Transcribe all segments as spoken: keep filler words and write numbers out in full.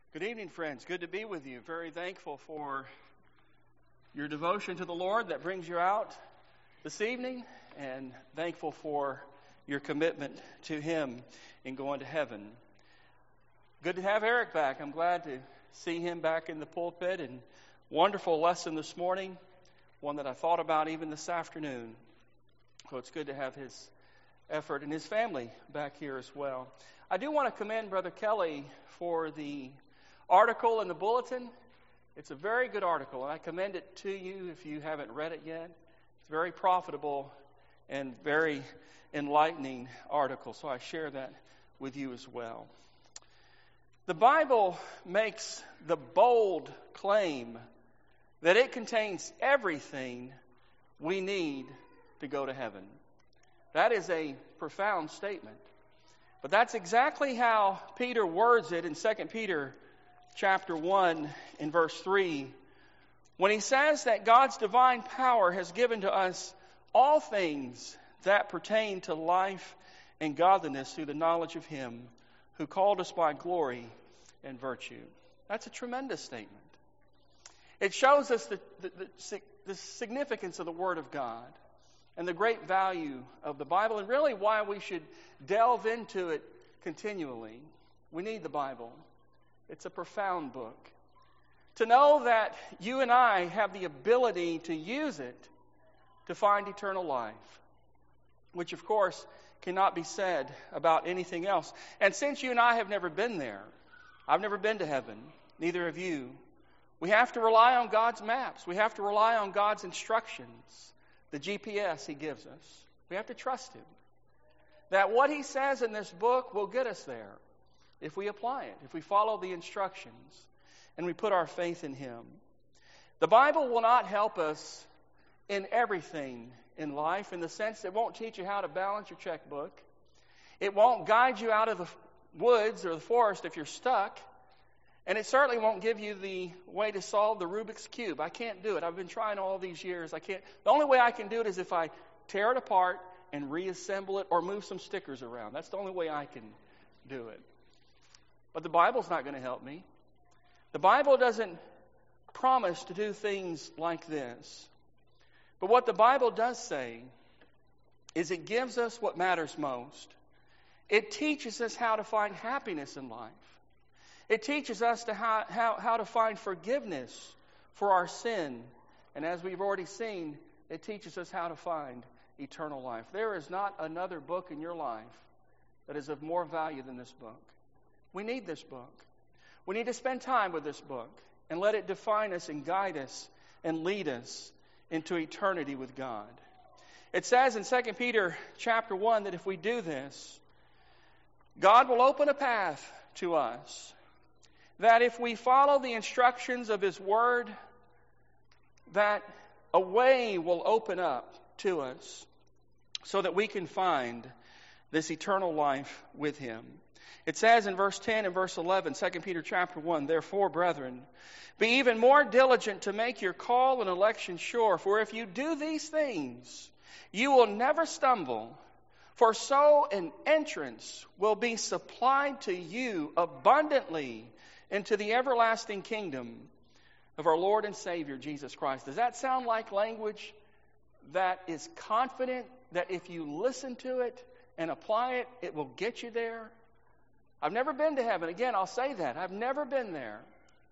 Good evening, friends. Good to be with you. Very thankful for your devotion to the Lord that brings you out this evening, and thankful for your commitment to Him in going to heaven. Good to have Eric back. I'm glad to see him back in the pulpit, and wonderful lesson this morning, one that I thought about even this afternoon. So it's good to have his effort and his family back here as well. I do want to commend Brother Kelly for the article in the bulletin. It's a very good article, and I commend it to you if you haven't read it yet. It's very profitable and very enlightening article, so I share that with you as well. The Bible makes the bold claim that it contains everything we need to go to heaven. That is a profound statement. But that's exactly how Peter words it in Second Peter chapter one in verse three, when he says that God's divine power has given to us all things that pertain to life and godliness through the knowledge of Him who called us by glory and virtue. That's a tremendous statement. It shows us the, the, the, the significance of the Word of God and the great value of the Bible, and really why we should delve into it continually. We need the Bible. It's a profound book. To know that you and I have the ability to use it to find eternal life, which of course cannot be said about anything else. And since you and I have never been there, I've never been to heaven, neither have you, we have to rely on God's maps. We have to rely on God's instructions, the G P S He gives us. We have to trust Him. That what He says in this book will get us there if we apply it, if we follow the instructions, and we put our faith in Him. The Bible will not help us in everything in life, in the sense that it won't teach you how to balance your checkbook. It won't guide you out of the woods or the forest if you're stuck. And it certainly won't give you the way to solve the Rubik's Cube. I can't do it. I've been trying all these years. I can't. The only way I can do it is if I tear it apart and reassemble it or move some stickers around. That's the only way I can do it. But the Bible's not going to help me. The Bible doesn't promise to do things like this. But what the Bible does say is it gives us what matters most. It teaches us how to find happiness in life. It teaches us to how, how, how to find forgiveness for our sin. And as we've already seen, it teaches us how to find eternal life. There is not another book in your life that is of more value than this book. We need this book. We need to spend time with this book and let it define us and guide us and lead us into eternity with God. It says in Second Peter chapter one that if we do this, God will open a path to us. That if we follow the instructions of His Word, that a way will open up to us so that we can find this eternal life with Him. It says in verse ten and verse eleven, Second Peter chapter one, therefore, brethren, be even more diligent to make your call and election sure. For if you do these things, you will never stumble. For so an entrance will be supplied to you abundantly into the everlasting kingdom of our Lord and Savior, Jesus Christ. Does that sound like language that is confident that if you listen to it and apply it, it will get you there? I've never been to heaven. Again, I'll say that. I've never been there.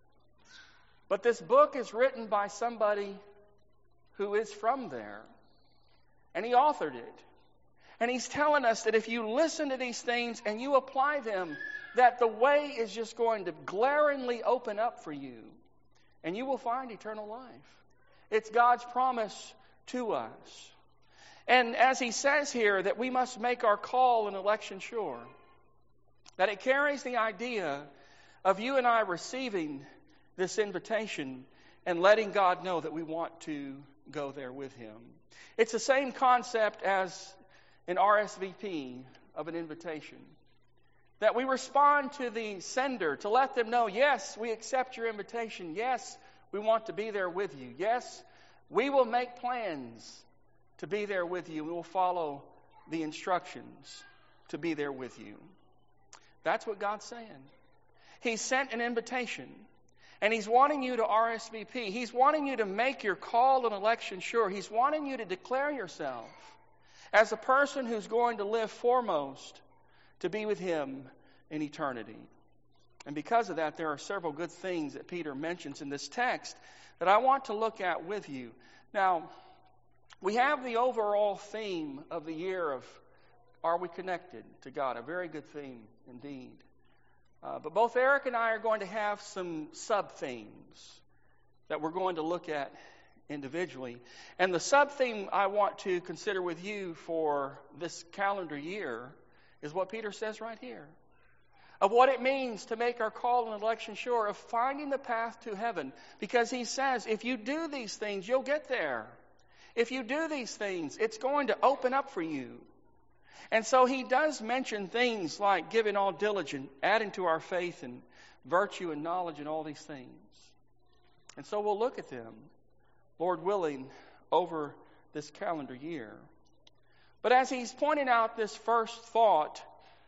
But this book is written by somebody who is from there. And he authored it. And he's telling us that if you listen to these things and you apply them, that the way is just going to glaringly open up for you. And you will find eternal life. It's God's promise to us. And as he says here, that we must make our call and election sure. That it carries the idea of you and I receiving this invitation and letting God know that we want to go there with Him. It's the same concept as an R S V P of an invitation. That we respond to the sender to let them know, yes, we accept your invitation. Yes, we want to be there with you. Yes, we will make plans to be there with you. We will follow the instructions to be there with you. That's what God's saying. He sent an invitation. And He's wanting you to R S V P. He's wanting you to make your call and election sure. He's wanting you to declare yourself as a person who's going to live foremost to be with Him in eternity. And because of that, there are several good things that Peter mentions in this text that I want to look at with you. Now, we have the overall theme of the year of Are We Connected to God? A very good theme indeed. Uh, but both Eric and I are going to have some sub-themes that we're going to look at individually. And the sub-theme I want to consider with you for this calendar year is what Peter says right here. Of what it means to make our call and election sure, of finding the path to heaven. Because he says, if you do these things, you'll get there. If you do these things, it's going to open up for you. And so he does mention things like giving all diligence, adding to our faith and virtue and knowledge and all these things. And so we'll look at them, Lord willing, over this calendar year. But as he's pointing out this first thought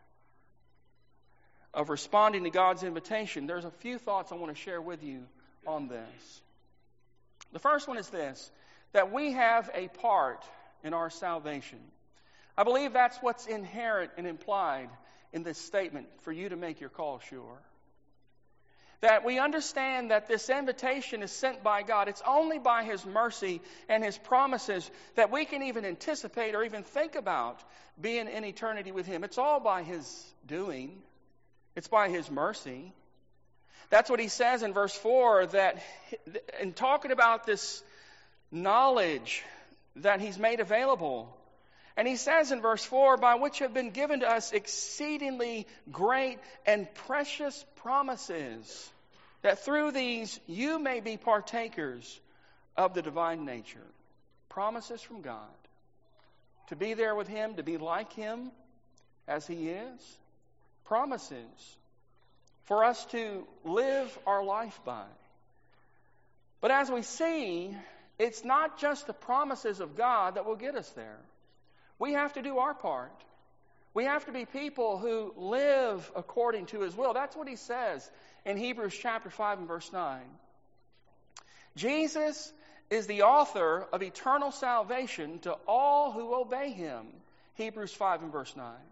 of responding to God's invitation, there's a few thoughts I want to share with you on this. The first one is this, that we have a part in our salvation. I believe that's what's inherent and implied in this statement for you to make your call sure. That we understand that this invitation is sent by God. It's only by His mercy and His promises that we can even anticipate or even think about being in eternity with Him. It's all by His doing. It's by His mercy. That's what he says in verse four, that in talking about this knowledge that He's made available. And he says in verse four, by which have been given to us exceedingly great and precious promises, that through these you may be partakers of the divine nature. Promises from God. To be there with Him, to be like Him as He is. Promises for us to live our life by. But as we see, it's not just the promises of God that will get us there. We have to do our part. We have to be people who live according to His will. That's what he says in Hebrews chapter five and verse nine. Jesus is the author of eternal salvation to all who obey Him. Hebrews five and verse nine.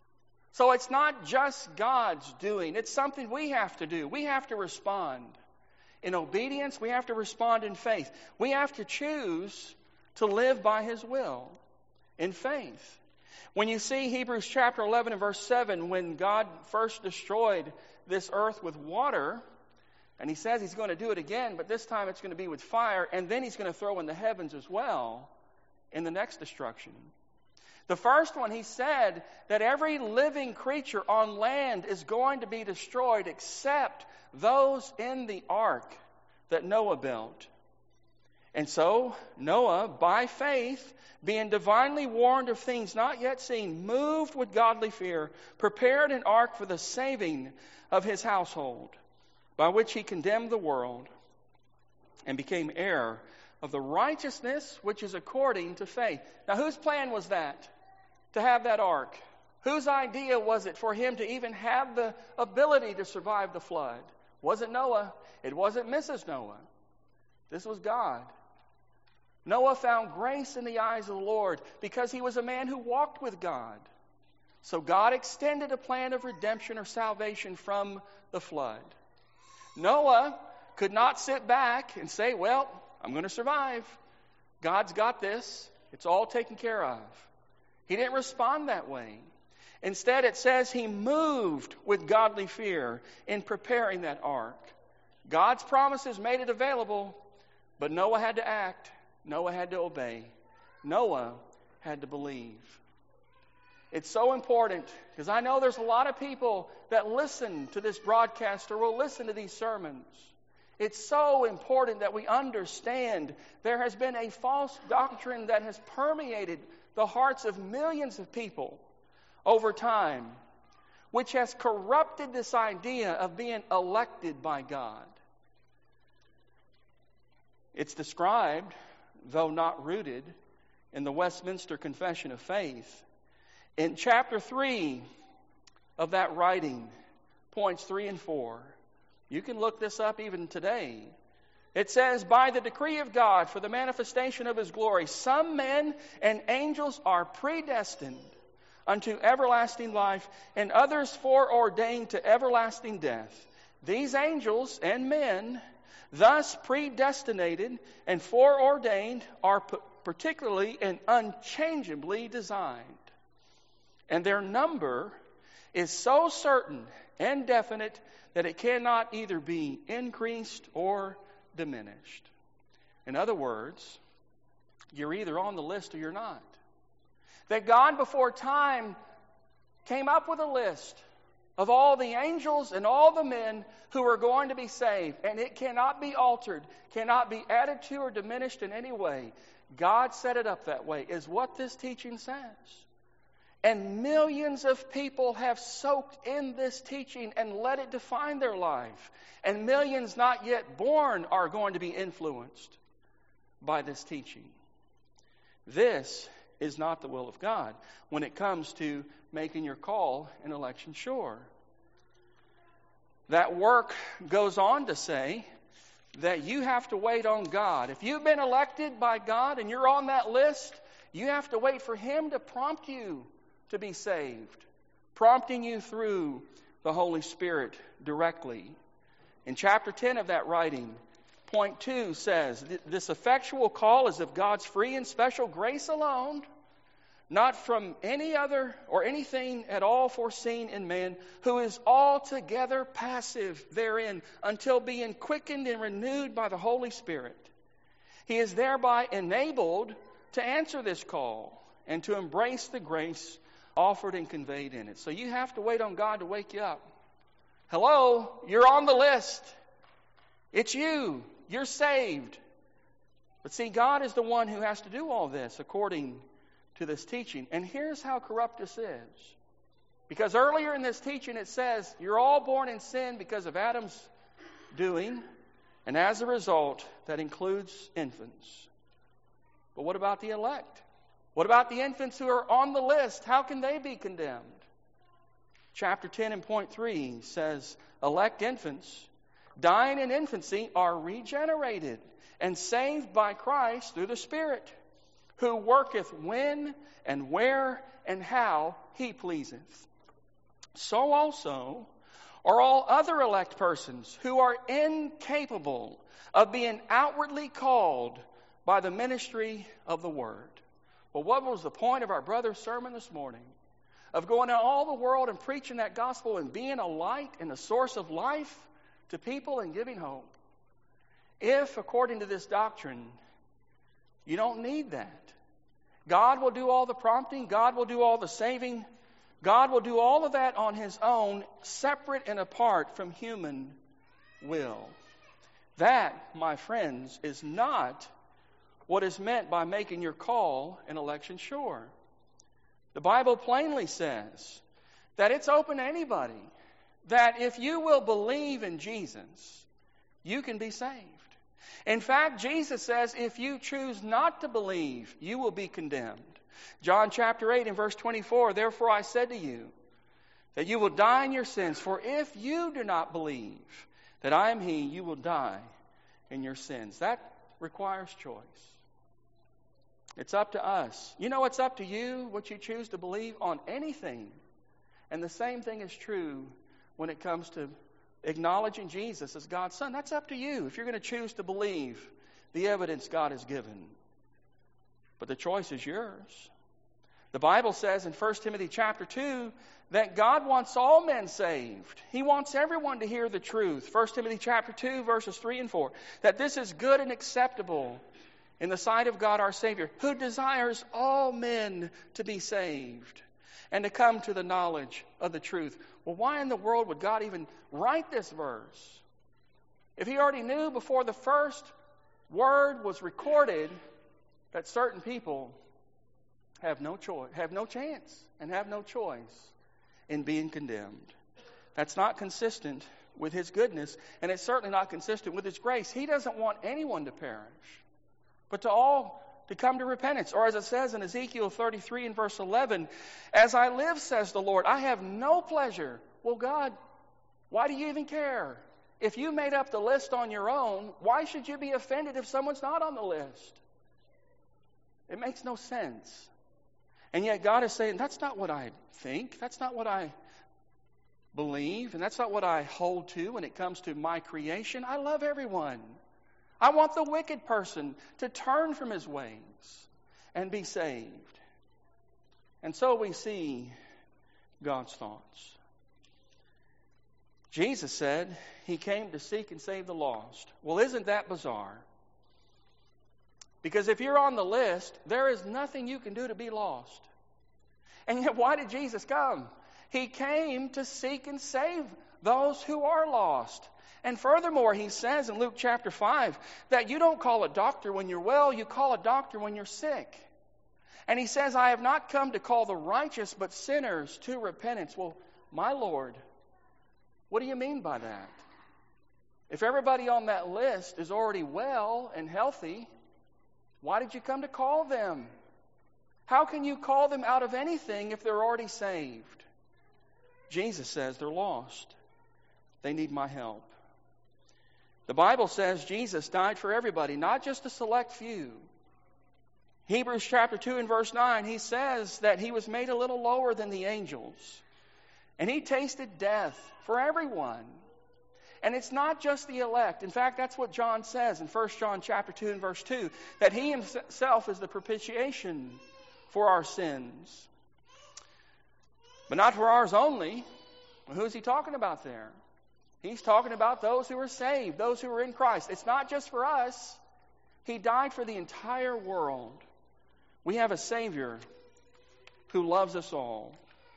So it's not just God's doing. It's something we have to do. We have to respond in obedience. We have to respond in faith. We have to choose to live by His will in faith. When you see Hebrews chapter eleven and verse seven, when God first destroyed this earth with water, and He says He's going to do it again, but this time it's going to be with fire, and then He's going to throw in the heavens as well in the next destruction. The first one, He said that every living creature on land is going to be destroyed except those in the ark that Noah built. And so Noah, by faith, being divinely warned of things not yet seen, moved with godly fear, prepared an ark for the saving of his household, by which he condemned the world and became heir of the righteousness which is according to faith. Now, whose plan was that? To have that ark? Whose idea was it for him to even have the ability to survive the flood? Wasn't Noah. It wasn't Missus Noah. This was God. Noah found grace in the eyes of the Lord because he was a man who walked with God. So God extended a plan of redemption or salvation from the flood. Noah could not sit back and say, well, I'm going to survive. God's got this. It's all taken care of. He didn't respond that way. Instead, it says he moved with godly fear in preparing that ark. God's promises made it available, but Noah had to act. Noah had to obey. Noah had to believe. It's so important because I know there's a lot of people that listen to this broadcast or will listen to these sermons. It's so important that we understand there has been a false doctrine that has permeated the hearts of millions of people over time, which has corrupted this idea of being elected by God. It's described, though not rooted, in the Westminster Confession of Faith. In chapter three of that writing, points three and four. You can look this up even today. It says, by the decree of God for the manifestation of His glory, some men and angels are predestined unto everlasting life, and others foreordained to everlasting death. These angels and men, thus predestinated and foreordained, are particularly and unchangeably designed. And their number is so certain and definite that it cannot either be increased or diminished. In other words, you're either on the list or you're not. That God before time came up with a list of all the angels and all the men who are going to be saved, and it cannot be altered, cannot be added to or diminished in any way. God set it up that way, is what this teaching says. And millions of people have soaked in this teaching and let it define their life. And millions not yet born are going to be influenced by this teaching. This is not the will of God when it comes to making your call and election sure. That work goes on to say that you have to wait on God. If you've been elected by God and you're on that list, you have to wait for Him to prompt you to be saved, prompting you through the Holy Spirit directly. In chapter ten of that writing, point two says, this effectual call is of God's free and special grace alone, not from any other or anything at all foreseen in man, who is altogether passive therein, until being quickened and renewed by the Holy Spirit, he is thereby enabled to answer this call and to embrace the grace offered and conveyed in it. So you have to wait on God to wake you up. Hello, you're on the list. It's you. You're saved. But see, God is the one who has to do all this according to this teaching. And here's how corrupt this is. Because earlier in this teaching it says, you're all born in sin because of Adam's doing, and as a result, that includes infants. But what about the elect? What about the infants who are on the list? How can they be condemned? Chapter ten and point three says, elect infants, dying in infancy, are regenerated and saved by Christ through the Spirit, who worketh when and where and how He pleaseth. So also are all other elect persons who are incapable of being outwardly called by the ministry of the Word. Well, what was the point of our brother's sermon this morning? Of going out all the world and preaching that gospel and being a light and a source of life to people and giving hope. If, according to this doctrine, you don't need that. God will do all the prompting. God will do all the saving. God will do all of that on His own, separate and apart from human will. That, my friends, is not what is meant by making your call and election sure. The Bible plainly says that it's open to anybody. That if you will believe in Jesus, you can be saved. In fact, Jesus says, if you choose not to believe, you will be condemned. John chapter eight and verse twenty-four, therefore I said to you, that you will die in your sins, for if you do not believe that I am He, you will die in your sins. That requires choice. It's up to us. You know, it's up to you what you choose to believe on anything. And the same thing is true when it comes to acknowledging Jesus as God's Son. That's up to you if you're going to choose to believe the evidence God has given. But the choice is yours. The Bible says in First Timothy chapter two that God wants all men saved. He wants everyone to hear the truth. First Timothy chapter two verses three and four. That this is good and acceptable in the sight of God our Savior, who desires all men to be saved and to come to the knowledge of the truth. Well, why in the world would God even write this verse? If He already knew before the first word was recorded that certain people have no choice, have no chance and have no choice in being condemned. That's not consistent with His goodness, and it's certainly not consistent with His grace. He doesn't want anyone to perish, but to all to come to repentance. Or as it says in Ezekiel thirty-three and verse eleven, as I live, says the Lord, I have no pleasure. Well, God, Why do you even care? If you made up the list on your own, why should you be offended if someone's not on the list? It makes no sense. And yet God is saying, that's not what I think. That's not what I believe. And that's not what I hold to when it comes to my creation. I love everyone. I want the wicked person to turn from his ways and be saved. And so we see God's thoughts. Jesus said he came to seek and save the lost. Well, isn't that bizarre? Because if you're on the list, there is nothing you can do to be lost. And yet, why did Jesus come? He came to seek and save those who are lost. And furthermore, he says in Luke chapter five that you don't call a doctor when you're well, you call a doctor when you're sick. And he says, I have not come to call the righteous, but sinners to repentance. Well, my Lord, what do you mean by that? If everybody on that list is already well and healthy, why did you come to call them? How can you call them out of anything if they're already saved? Jesus says they're lost. They need my help. The Bible says Jesus died for everybody, not just a select few. Hebrews chapter two and verse nine, he says that he was made a little lower than the angels. And he tasted death for everyone. And it's not just the elect. In fact, that's what John says in First John chapter two and verse two, that he himself is the propitiation for our sins. But not for ours only. Well, who's he talking about there? He's talking about those who are saved, those who are in Christ. It's not just for us. He died for the entire world. We have a Savior who loves us all.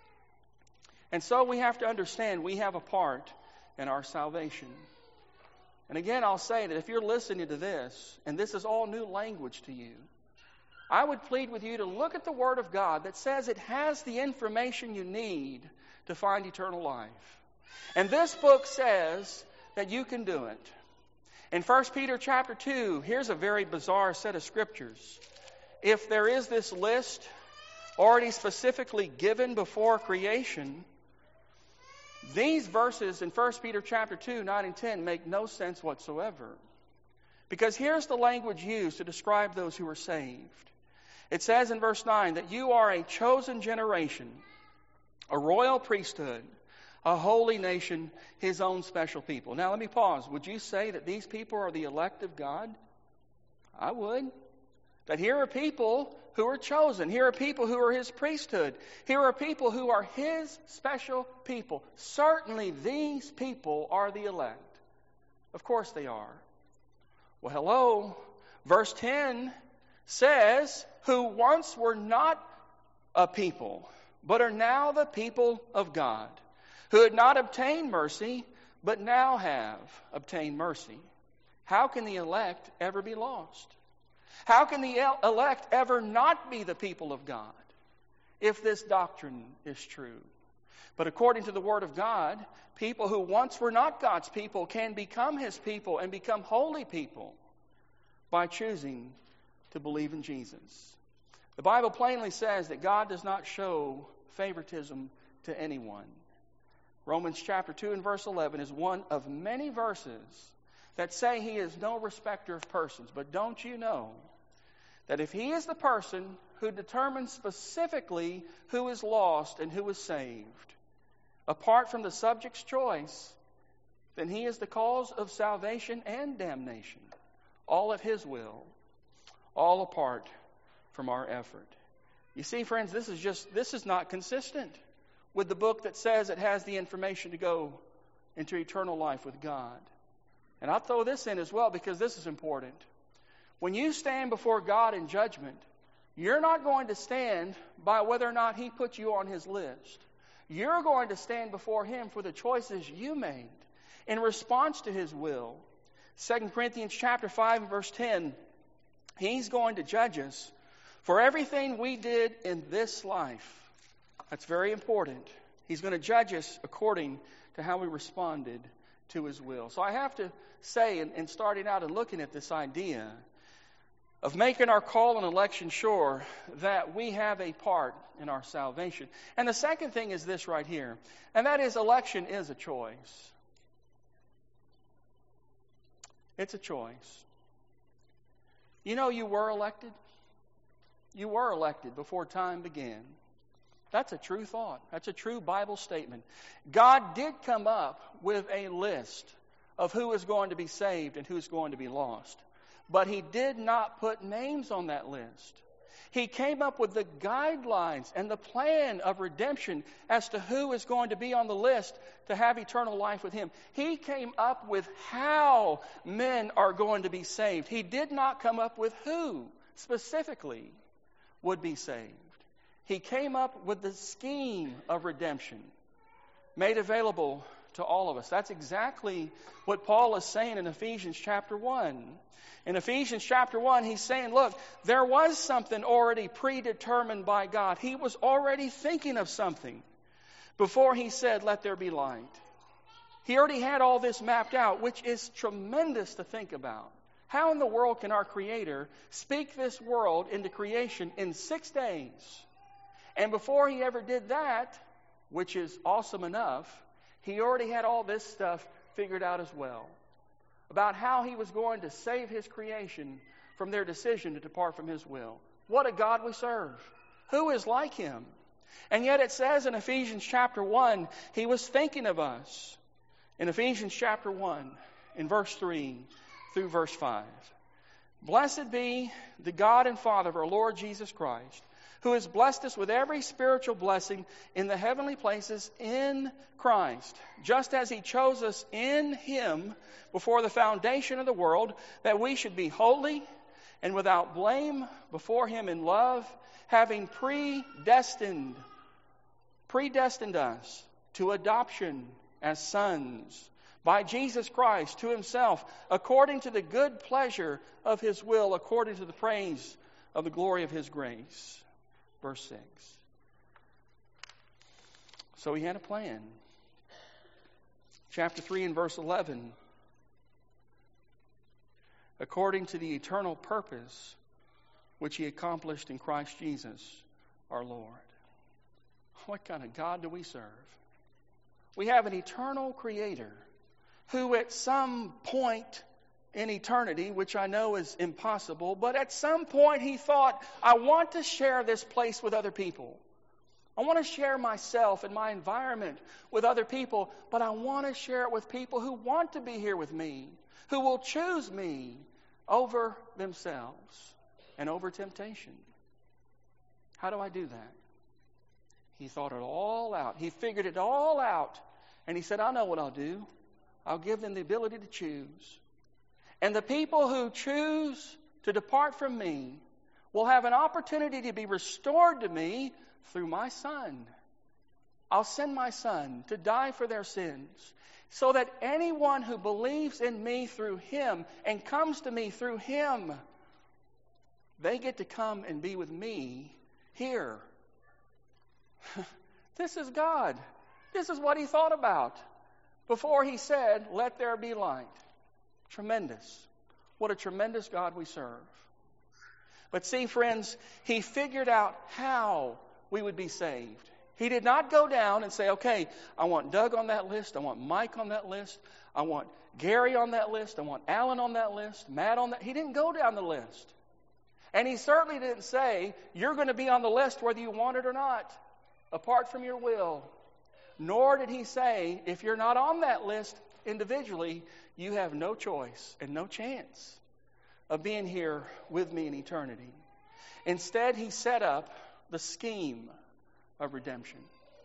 And so we have to understand we have a part in our salvation. And again, I'll say that if you're listening to this, and this is all new language to you, I would plead with you to look at the Word of God that says it has the information you need to find eternal life. And this book says that you can do it. In First Peter chapter two, here's a very bizarre set of scriptures. If there is this list already specifically given before creation, these verses in First Peter chapter two, nine and ten make no sense whatsoever. Because here's the language used to describe those who are saved. It says in verse nine that you are a chosen generation, a royal priesthood, a holy nation, his own special people. Now let me pause. Would you say that these people are the elect of God? I would. That here are people who are chosen. Here are people who are his priesthood. Here are people who are his special people. Certainly these people are the elect. Of course they are. Well, hello. Verse ten says, who once were not a people, but are now the people of God, who had not obtained mercy, but now have obtained mercy. How can the elect ever be lost? How can the elect ever not be the people of God if this doctrine is true? But according to the Word of God, people who once were not God's people can become his people and become holy people by choosing to believe in Jesus. The Bible plainly says that God does not show favoritism to anyone. Romans chapter two and verse eleven is one of many verses that say he is no respecter of persons. But don't you know that if he is the person who determines specifically who is lost and who is saved, apart from the subject's choice, then he is the cause of salvation and damnation, all at his will, all apart from our effort. You see, friends, this is just this is not consistent with the book that says it has the information to go into eternal life with God. And I'll throw this in as well because this is important. When you stand before God in judgment, you're not going to stand by whether or not he put you on his list. You're going to stand before him for the choices you made in response to his will. Second Corinthians chapter five and verse ten, he's going to judge us for everything we did in this life. That's very important. He's going to judge us according to how we responded to his will. So I have to say, in, in starting out and looking at this idea of making our call and election sure, that we have a part in our salvation. And the second thing is this right here, and that is election is a choice. It's a choice. You know you were elected? You were elected before time began. That's a true thought. That's a true Bible statement. God did come up with a list of who is going to be saved and who's going to be lost. But He did not put names on that list. He came up with the guidelines and the plan of redemption as to who is going to be on the list to have eternal life with Him. He came up with how men are going to be saved. He did not come up with who specifically would be saved. He came up with the scheme of redemption made available to all of us. That's exactly what Paul is saying in Ephesians chapter one. In Ephesians chapter one, he's saying, look, there was something already predetermined by God. He was already thinking of something before He said, let there be light. He already had all this mapped out, which is tremendous to think about. How in the world can our Creator speak this world into creation in six days? And before He ever did that, which is awesome enough, He already had all this stuff figured out as well. About how He was going to save His creation from their decision to depart from His will. What a God we serve. Who is like Him? And yet it says in Ephesians chapter one, He was thinking of us. In Ephesians chapter one, in verse three through verse five. Blessed be the God and Father of our Lord Jesus Christ, who has blessed us with every spiritual blessing in the heavenly places in Christ, just as He chose us in Him before the foundation of the world, that we should be holy and without blame before Him in love, having predestined, predestined us to adoption as sons by Jesus Christ to Himself, according to the good pleasure of His will, according to the praise of the glory of His grace. Verse six. So He had a plan. Chapter three and verse eleven. According to the eternal purpose which He accomplished in Christ Jesus our Lord. What kind of God do we serve? We have an eternal Creator who at some point in eternity, which I know is impossible, but at some point He thought, I want to share this place with other people. I want to share myself and my environment with other people, but I want to share it with people who want to be here with me, who will choose me over themselves and over temptation. How do I do that? He thought it all out. He figured it all out. And He said, I know what I'll do. I'll give them the ability to choose. And the people who choose to depart from me will have an opportunity to be restored to me through my Son. I'll send my Son to die for their sins, so that anyone who believes in me through Him and comes to me through Him, they get to come and be with me here. This is God. This is what He thought about before He said, let there be light. Tremendous. What a tremendous God we serve. But see, friends, He figured out how we would be saved. He did not go down and say, okay, I want Doug on that list. I want Mike on that list. I want Gary on that list. I want Alan on that list. Matt on that. He didn't go down the list. And He certainly didn't say, you're going to be on the list whether you want it or not, apart from your will. Nor did He say, if you're not on that list individually, you have no choice and no chance of being here with me in eternity. Instead, He set up the scheme of redemption.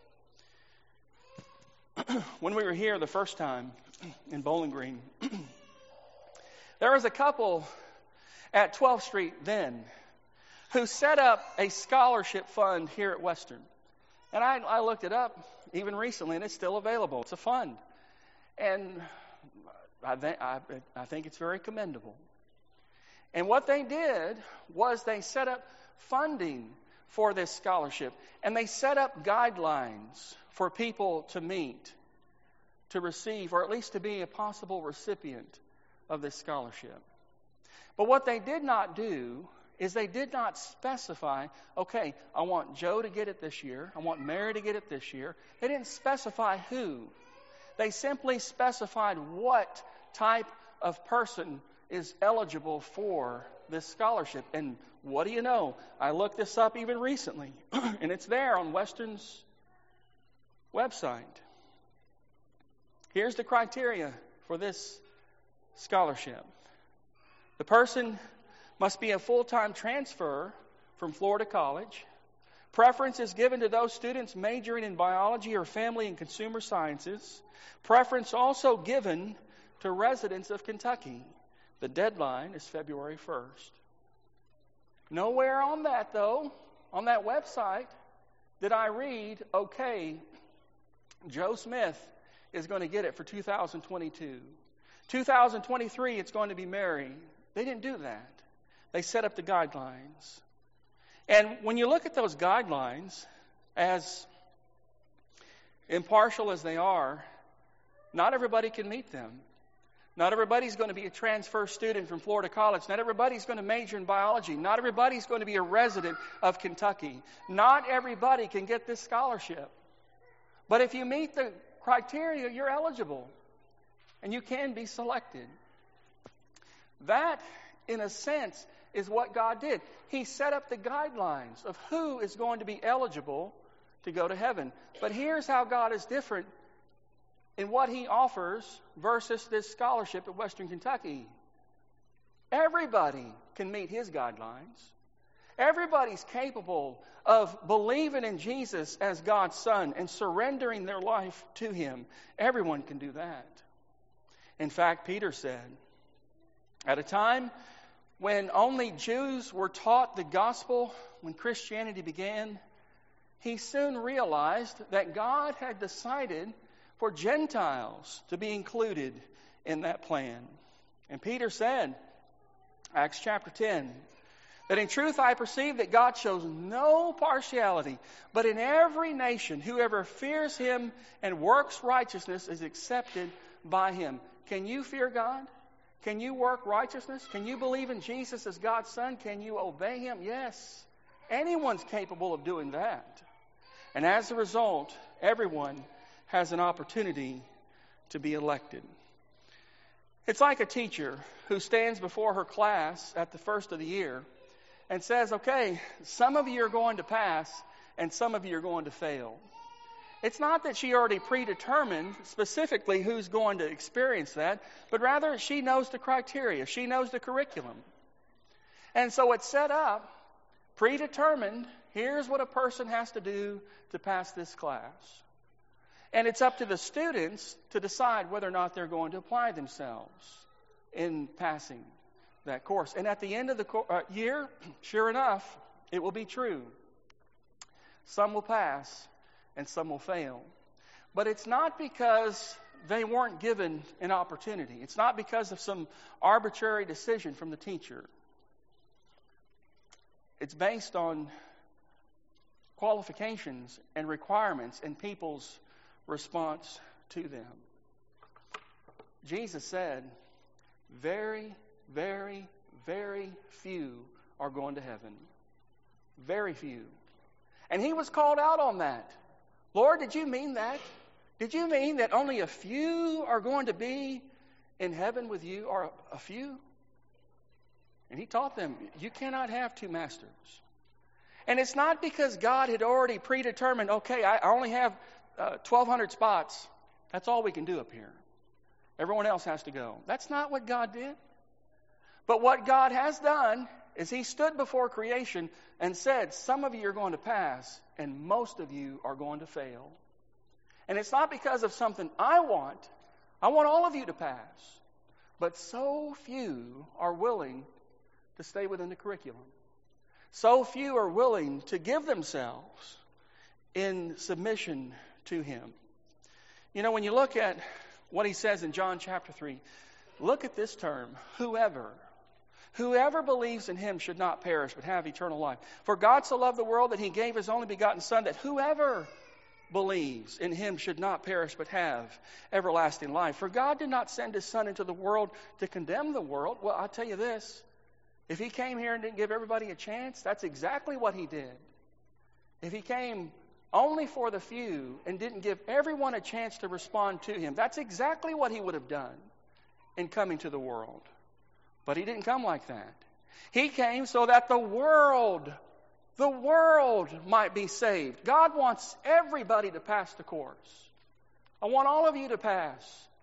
When we were here the first time in Bowling Green, there was a couple at twelfth Street then who set up a scholarship fund here at Western. And I, I looked it up even recently, and it's still available. It's a fund. And I, th- I, I think it's very commendable. And what they did was they set up funding for this scholarship. And they set up guidelines for people to meet, to receive, or at least to be a possible recipient of this scholarship. But what they did not do is they did not specify, okay, I want Joe to get it this year. I want Mary to get it this year. They didn't specify who. They simply specified what type of person is eligible for this scholarship. And what do you know? I looked this up even recently, and it's there on Western's website. Here's the criteria for this scholarship. The person must be a full-time transfer from Florida College. Preference is given to those students majoring in biology or family and consumer sciences. Preference also given to residents of Kentucky. The deadline is February first. Nowhere on that, though, on that website, did I read, okay, Joe Smith is going to get it for two thousand twenty-two. two thousand twenty-three, it's going to be Mary. They didn't do that. They set up the guidelines. And when you look at those guidelines, as impartial as they are, not everybody can meet them. Not everybody's going to be a transfer student from Florida College. Not everybody's going to major in biology. Not everybody's going to be a resident of Kentucky. Not everybody can get this scholarship. But if you meet the criteria, you're eligible. And you can be selected. That, in a sense, is what God did. He set up the guidelines of who is going to be eligible to go to heaven. But here's how God is different in what He offers versus this scholarship at Western Kentucky. Everybody can meet His guidelines. Everybody's capable of believing in Jesus as God's Son and surrendering their life to Him. Everyone can do that. In fact, Peter said, at a time when only Jews were taught the gospel, when Christianity began, he soon realized that God had decided for Gentiles to be included in that plan. And Peter said, Acts chapter ten, that in truth I perceive that God shows no partiality, but in every nation whoever fears Him and works righteousness is accepted by Him. Can you fear God? Can you work righteousness? Can you believe in Jesus as God's Son? Can you obey Him? Yes. Anyone's capable of doing that. And as a result, everyone has an opportunity to be elected. It's like a teacher who stands before her class at the first of the year and says, okay, some of you are going to pass and some of you are going to fail. It's not that she already predetermined specifically who's going to experience that, but rather she knows the criteria. She knows the curriculum. And so it's set up, predetermined, here's what a person has to do to pass this class. And it's up to the students to decide whether or not they're going to apply themselves in passing that course. And at the end of the co- uh, year, sure enough, it will be true. Some will pass and some will fail. But it's not because they weren't given an opportunity. It's not because of some arbitrary decision from the teacher. It's based on qualifications and requirements and people's response to them. Jesus said, very, very, very few are going to heaven. Very few. And He was called out on that. Lord, did you mean that? Did you mean that only a few are going to be in heaven with you, or a few? And He taught them, you cannot have two masters. And it's not because God had already predetermined, okay, I only have uh, twelve hundred spots. That's all we can do up here. Everyone else has to go. That's not what God did. But what God has done is He stood before creation and said, some of you are going to pass and most of you are going to fail. And it's not because of something I want. I want all of you to pass. But so few are willing to stay within the curriculum. So few are willing to give themselves in submission to Him. You know, when you look at what He says in John chapter three, look at this term, whoever. Whoever believes in Him should not perish but have eternal life. For God so loved the world that He gave His only begotten Son, that whoever believes in Him should not perish but have everlasting life. For God did not send His Son into the world to condemn the world. Well, I'll tell you this. If He came here and didn't give everybody a chance, that's exactly what He did. If He came only for the few and didn't give everyone a chance to respond to Him, that's exactly what He would have done. in coming to the world. But he didn't come like that. He came so that the world, the world might be saved. God wants everybody to pass the course. I want all of you to pass.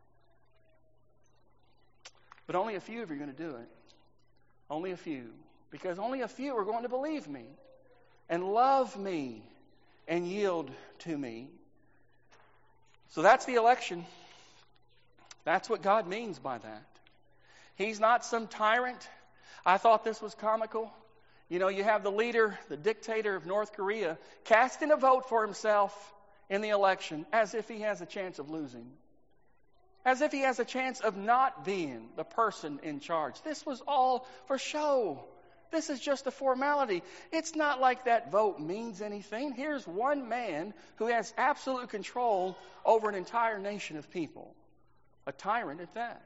But only a few of you are going to do it. Only a few. Because only a few are going to believe me and love me and yield to me. So that's the election. That's what God means by that. He's not some tyrant. I thought this was comical. You know, you have the leader, the dictator of North Korea, casting a vote for himself in the election as if he has a chance of losing. As if he has a chance of not being the person in charge. This was all for show. This is just a formality. It's not like that vote means anything. Here's one man who has absolute control over an entire nation of people. A tyrant at that.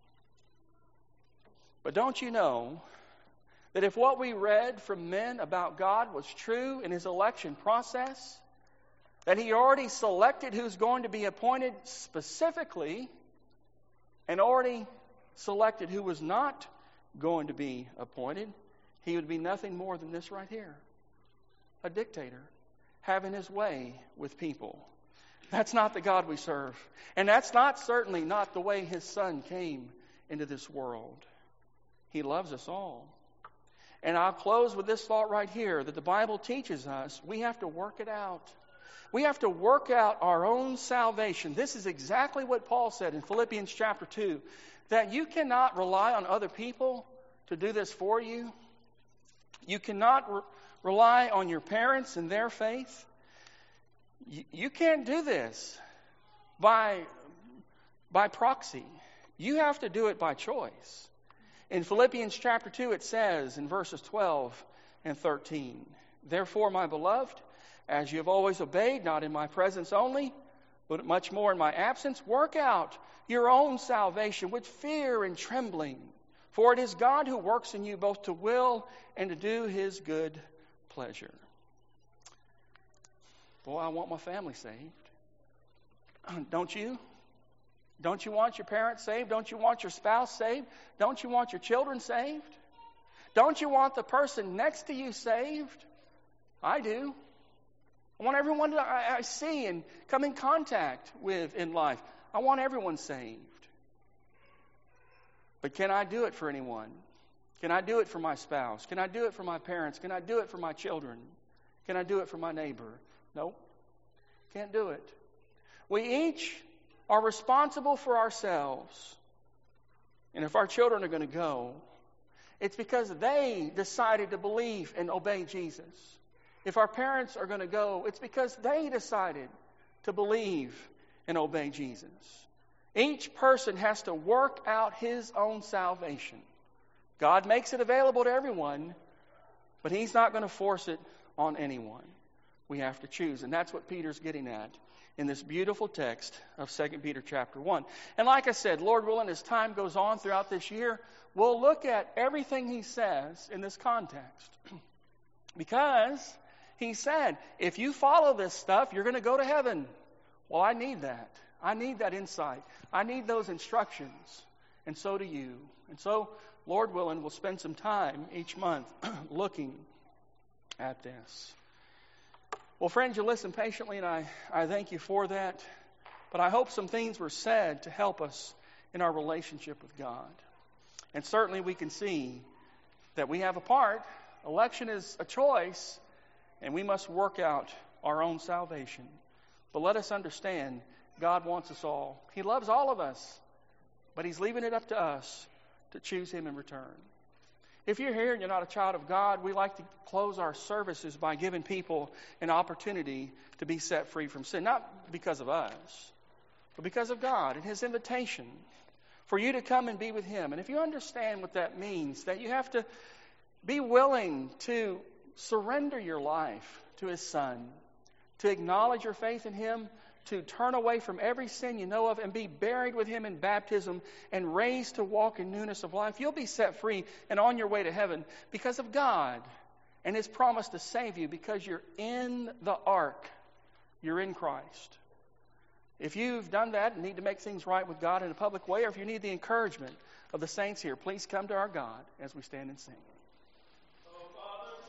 But don't you know that if what we read from men about God was true in his election process, that he already selected who's going to be appointed specifically and already selected who was not going to be appointed, he would be nothing more than this right here. A dictator having his way with people. That's not the God we serve. And that's not certainly not the way his son came into this world. He loves us all. And I'll close with this thought right here, that the Bible teaches us we have to work it out. We have to work out our own salvation. This is exactly what Paul said in Philippians chapter two, that you cannot rely on other people to do this for you. You cannot re- rely on your parents and their faith. You, you can't do this by, by proxy. You have to do it by choice. In Philippians chapter two, it says in verses twelve and thirteen, "Therefore, my beloved, as you have always obeyed, not in my presence only, but much more in my absence, work out your own salvation with fear and trembling. For it is God who works in you both to will and to do his good pleasure." Boy, I want my family saved. Don't you? Don't you want your parents saved? Don't you want your spouse saved? Don't you want your children saved? Don't you want the person next to you saved? I do. I want everyone that I, I see and come in contact with in life. I want everyone saved. But can I do it for anyone? Can I do it for my spouse? Can I do it for my parents? Can I do it for my children? Can I do it for my neighbor? Nope. Can't do it. We each are responsible for ourselves. And if our children are going to go, it's because they decided to believe and obey Jesus. If our parents are going to go, it's because they decided to believe and obey Jesus. Each person has to work out his own salvation. God makes it available to everyone, but he's not going to force it on anyone. We have to choose. And that's what Peter's getting at in this beautiful text of Second Peter chapter one. And like I said, Lord willing, as time goes on throughout this year, we'll look at everything he says in this context. Because he said, if you follow this stuff, you're going to go to heaven. Well, I need that. I need that insight. I need those instructions. And so do you. And so, Lord willing, we'll spend some time each month looking at this. Well, friends, you listen patiently, and I, I thank you for that. But I hope some things were said to help us in our relationship with God. And certainly we can see that we have a part. Election is a choice, and we must work out our own salvation. But let us understand, God wants us all. He loves all of us, but he's leaving it up to us to choose him in return. If you're here and you're not a child of God, we like to close our services by giving people an opportunity to be set free from sin. Not because of us, but because of God and his invitation for you to come and be with him. And if you understand what that means, that you have to be willing to surrender your life to his Son, to acknowledge your faith in him, to turn away from every sin you know of and be buried with him in baptism and raised to walk in newness of life, you'll be set free and on your way to heaven because of God and his promise to save you, because you're in the ark. You're in Christ. If you've done that and need to make things right with God in a public way, or if you need the encouragement of the saints here, please come to our God as we stand and sing.